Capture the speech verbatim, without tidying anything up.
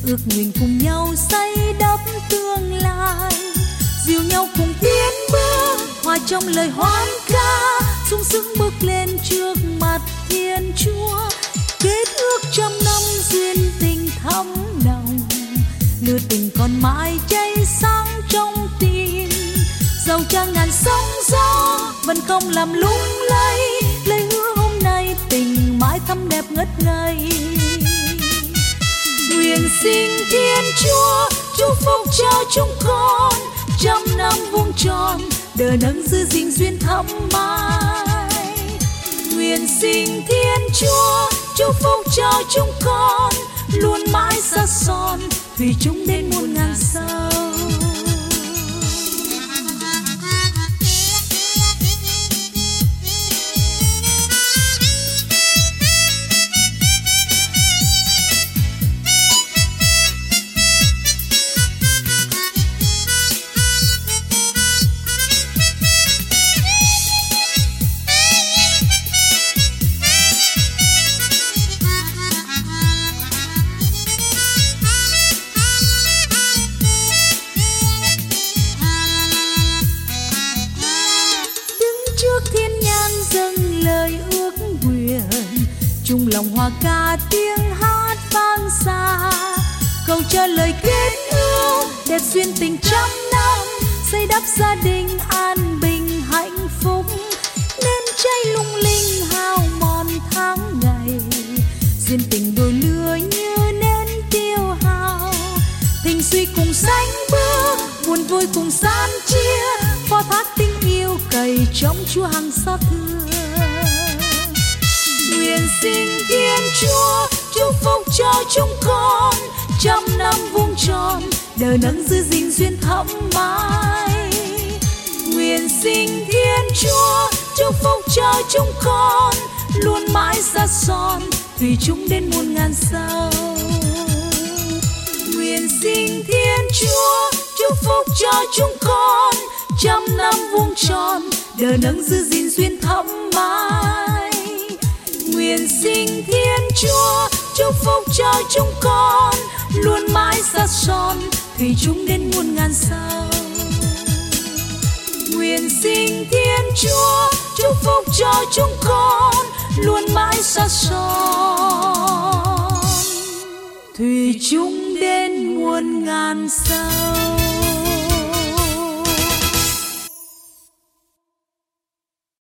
ước nguyện cùng nhau xây đắp tương lai, dìu nhau cùng tiến bước, hòa trong lời hoan ca, sung sướng bước lên trước mặt Thiên Chúa. Kết ước trăm năm duyên tình thắm nồng, lửa tình còn mãi cháy sáng trong tim. Dầu cha ngàn sóng gió vẫn không làm lung lay, lời hứa hôm nay tình mãi thắm đẹp ngất ngây. Nguyện xin Thiên Chúa chúc phúc cho chúng con, trăm năm vuông tròn đời nâng giữ gìn duyên thắm mãi. Nguyện xin Thiên Chúa chúc phúc cho chúng con, luôn mãi xa son thủy chung đến muôn ngàn sau. Chung lòng hòa ca tiếng hát vang xa, cầu cho lời kết ước đẹp duyên tình trăm năm, xây đắp gia đình an bình hạnh phúc. Nên cháy lung linh hao mòn tháng ngày, duyên tình đôi lứa như nến tiêu hao. Tình suy cùng sánh bước, buồn vui cùng san chia, phó thác tình yêu cày trong Chúa hằng xót thương. Nguyện xin Thiên Chúa chúc phúc cho chúng con, trăm năm vuông tròn đời nâng giữ gìn duyên thắm mãi. Nguyện xin Thiên Chúa chúc phúc cho chúng con, luôn mãi xa son thủy chung đến muôn ngàn sau. Nguyện xin Thiên Chúa chúc phúc cho chúng con, trăm năm vuông tròn đời nâng giữ gìn duyên thắm mãi. Nguyện xin Thiên Chúa chúc phúc cho chúng con, luôn mãi xa son thủy chung đến muôn ngàn sau. Nguyện xin Thiên Chúa chúc phúc cho chúng con, luôn mãi xa son thủy chung đến muôn ngàn sau.